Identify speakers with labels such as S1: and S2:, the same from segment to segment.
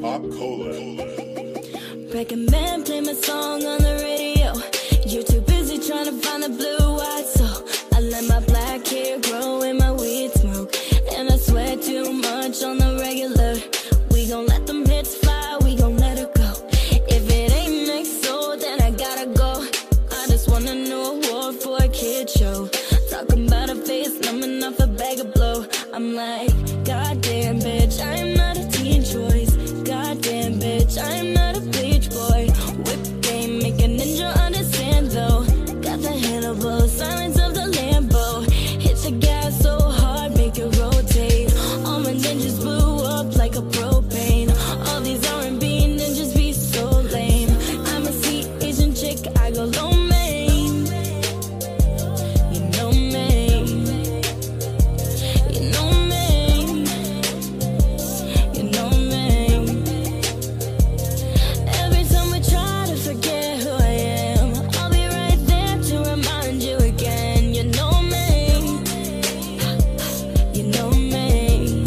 S1: Pop Cola.
S2: Recommend play my song on the radio. You're too busy trying to find the blue white, so I let my black hair grow in my weed smoke. And I sweat too much on the regular. We gon' let them hits fly, we gon' let it go. If it ain't next soul, then I gotta go. I just want a new award for a kid show. Talking about a face, numbing off a bag of blow. I'm like, goddamn bitch, I'm not a teen choice. Goddamn bitch, I'm not a bleach boy. Whip game, make a ninja understand though. Got the handleable silence of the Lambo. Hit the gas so hard, make it rotate. All my ninjas blew up like a propane. All these R&B ninjas be so lame. I'm a sea Asian chick, I go low main. You know me. You know me. You know me. Every time we try to forget who I am, I'll be right there to remind you again. You know me. You know me.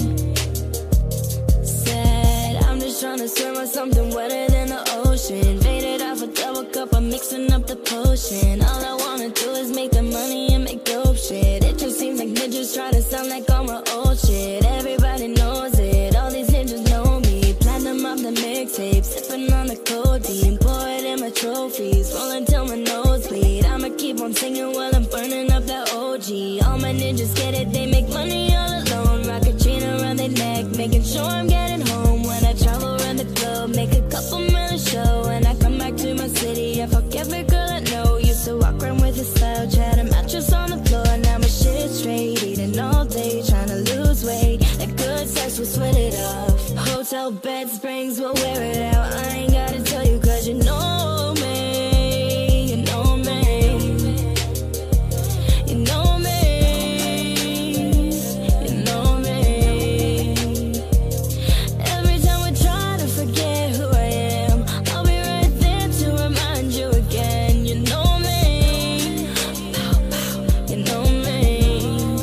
S2: Said I'm just trying to swim on something wetter than the ocean. Faded off a double cup, I'm mixing up the potion. All I wanna do is make the money and make dope shit. It just seems like ninjas try to sound like all my old shit. Everybody knows it, all these ninjas know me. Platinum off the mixtape, sipping on the codeine. Pour it in my trophies, rolling till my nose bleed. I'ma keep on singing while I'm burning up that OG. All my ninjas get it, they make money all alone. Rock a chain around their neck, making sure I'm getting home. When I travel around the globe, make a couple million show. When I come back to my city, I fuck every girl I know. Used to walk around with a slouch, had a mattress on the floor. Now my shit straight, eating all day, trying to lose weight. That good sex will sweat it off. Hotel bed springs will wear it out. I ain't gotta tell you cause you know me. You know me. You know me. You know me. Every time we try to forget who I am, I'll be right there to remind you again. You know me. You know me.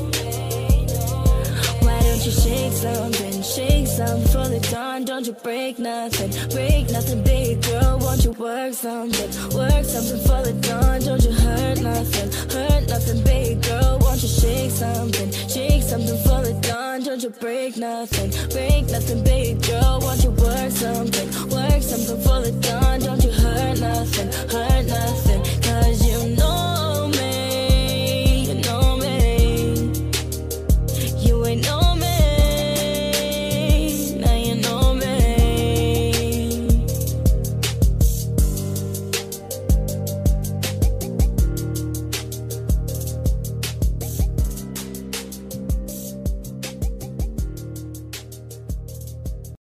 S2: Why don't you shake something for the dawn? Don't you break nothing, big girl. Won't you work something for the dawn? Don't you hurt nothing, big girl. Won't you shake something for the dawn? Don't you break nothing, big girl. Won't you work something for the dawn? Don't you hurt